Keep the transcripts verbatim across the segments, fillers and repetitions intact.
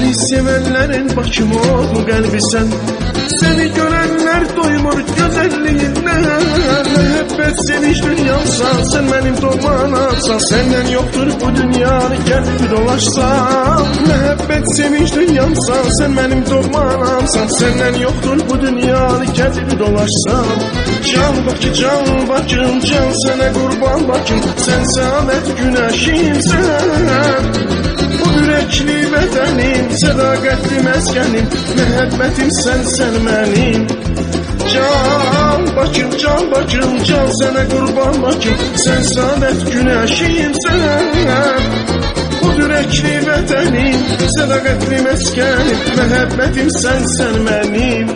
Seni sevenlerin bakım oldu kalbi sen. Seni görenler doymur güzelliğinden. Mehabbet sevinç dünyamsan, sen benim doğmanamsan. Senden yoktur bu dünyanı gelip dolaşsam. Mehabbet sevinç dünyamsan, sen benim doğmanamsan. Senden yoktur bu dünyanı gelip dolaşsam. Can bakı can bakım, can sana kurban bakım. Sen saadet güneşimsen. Bu yürekli bedenim, sadakatli meskenim. Mehabbetim sen sen benim. Can bakım can bakım, can sana kurban bakım. Sen saadet güneşimsen. Bu yürekli bedenim, sadakatli meskenim. Mehabbetim sen sen benim.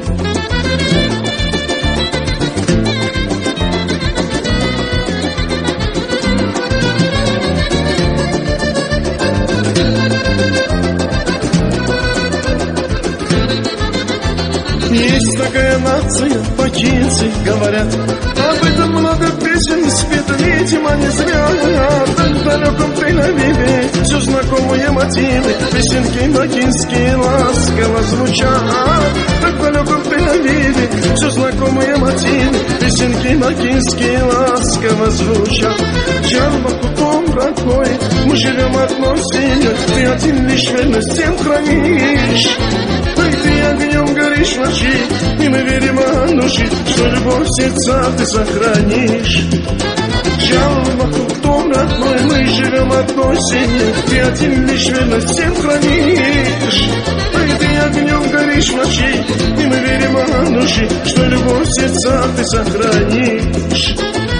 Есть такая нация, покинцы говорят. Об этом много песен спето, видимо, не зря. Так в далеком Тель-Авиве все знакомые мотивы, песенки бакинские ласково звучат. Так в далеком Тель-Авиве все знакомые мотивы, песенки бакинские ласково звучат. Джарбаку дом родной, мы живем одной семьей, ты один лишь верность всем хранишь. Ты огнем горишь в ночи, и мы верим от души, что любовь в сердцах ты сохранишь. Джалбаку дом родной, мы живем одной семьей, ты один лишь верность всем хранишь. Ты огнем горишь в ночи, и мы верим от души, что любовь в сердцах ты сохранишь.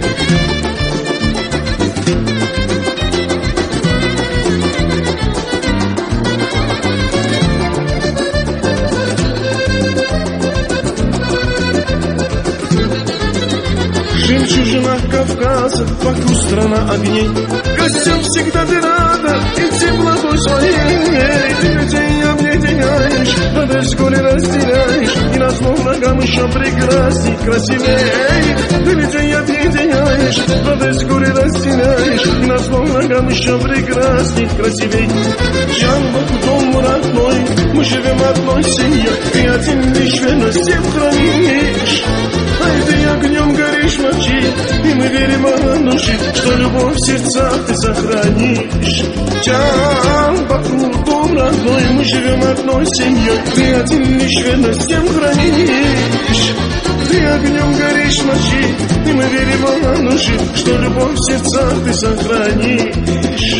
Жемчужина Кавказа, вокруг страна огней. Гостям всегда ты рада и теплотой своей. Ты людей объединяешь, радость горе разделяешь, и на зло врагам еще прекрасней, красивей. Ты людей объединяешь, радость горе разделяешь, и на зло врагам еще прекрасней, красивей. Джанбаку дом родной, мы живем одной семьей, ты один лишь верность всем хранишь. Ай, ты огнем горишь в ночи, и мы верим от души, что любовь в сердцах ты сохранишь. Джанбаку дом родной, мы живем одной семьей, ты один лишь верность всем хранишь. Ты огнем горишь в ночи, и мы верим от души, что любовь в сердцах ты сохранишь.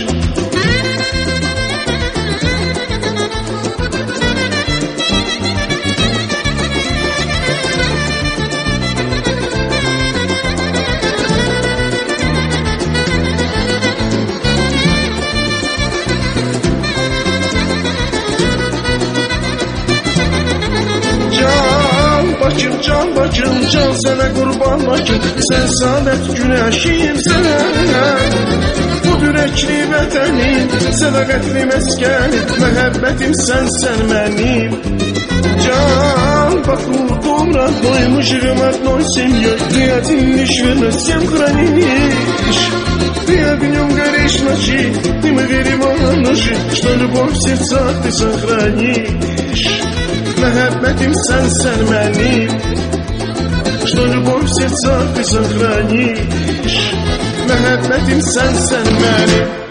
Bakım can bakım, can sana kurban bakım. Sen saadet güneşimsen. Bu yürekli bedenim, sadakatli meskenim. Mehabbetim sen sen benim. Can bakudum родной, мы живем одной семьей. Ты один лишь верность всем хранишь. Ты огнем горишь в ночи, и мы верим от души, что любовь в сердцах ты сохранишь. Mehabbetim sen sen benim, что любовь в сердцах ты сохранишь. Mehabbetim sen sen benim.